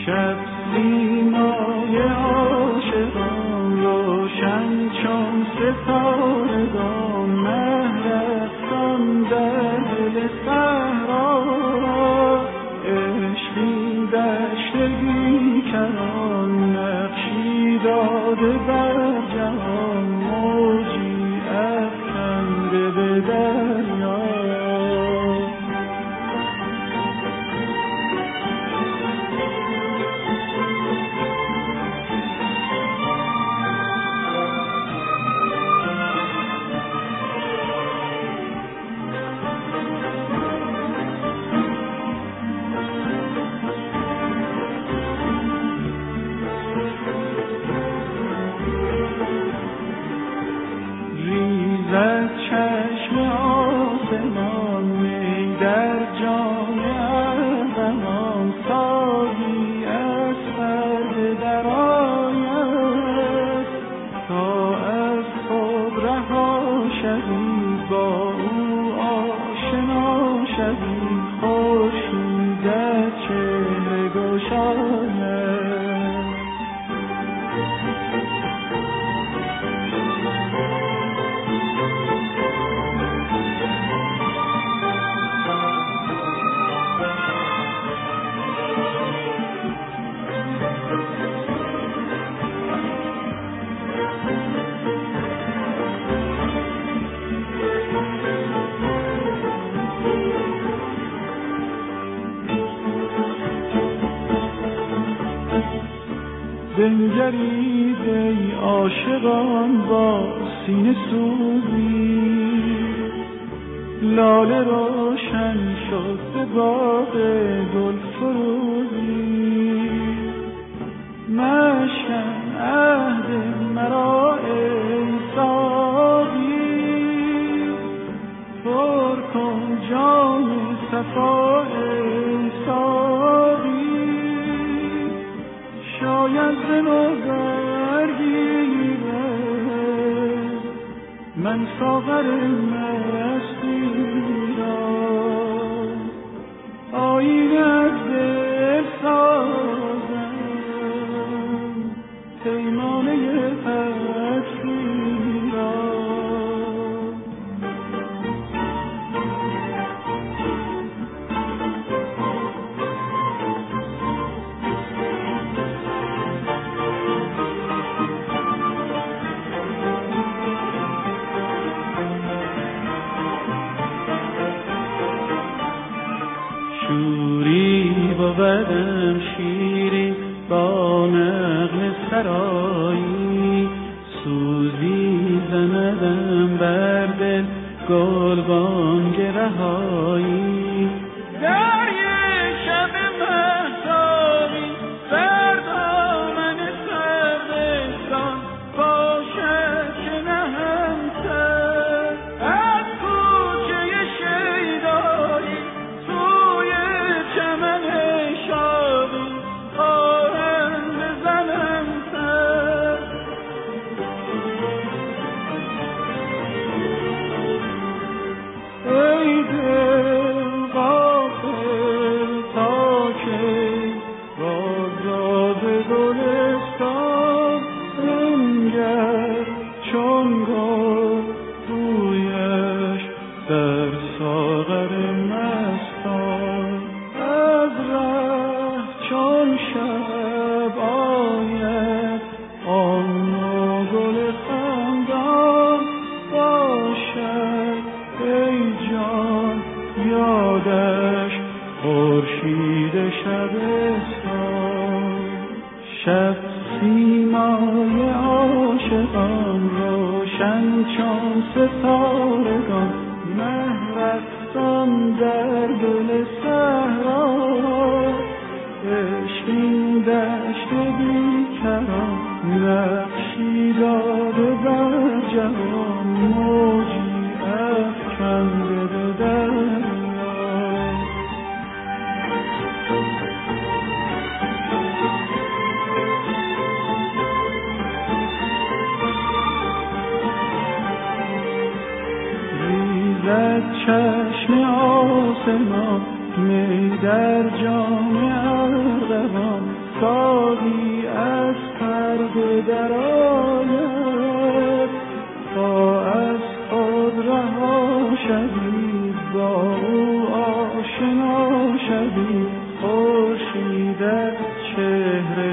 شب سیمای عاشقان روشن چون ستارگان، مهرستان در دل صحرا، عشقی دشت بیکران، نقشی داده بر جهان، موجی افکنده به دریا. ریزد چشم آسمان، می در جان ارغوان، سازی از پرده درآید تا از خود رها شوی، با او آشنا شوی، خورشید از چهره گشاید. بنگرید ای عاشقان با سینه سوزی، لاله روشن شد به باغ گل فروزی، مشکن عهد مرا ای ساقی، پر کن جام صفا ای ساقی، شاید ز نظر گیرد من ساغر مستی را، آیینه از دل سازم پیمانه هستی را. شوری بودم شیری با نغمه سرایی، سوزی زندم بر دل گلبانگ رهایی، در یک شب مهتابی بر دامن سردستان، باشد که نهمسر از کوچه شیدایی، توی چمن شادی آهن بزنم سر. ای دل غافل تا که راز راز گلستان، بنگر چون گل رویش در ساغر مستان، از ره چون شب آید آن نو گل خندان، باشد ای جان یادش خورشید شبستان. شب سیمای عاشقان روشن چون ستارگان، مهرستان در دل صحرا، عشقی دشت بیکران، نقشی داده بر جهان، موجی افکنده به دریا. ریزد چشم آسمان، می در جام ارغوان، ساقی از پرده درآید تا از خود رها شوی با او آشنا شوی خورشید از چهره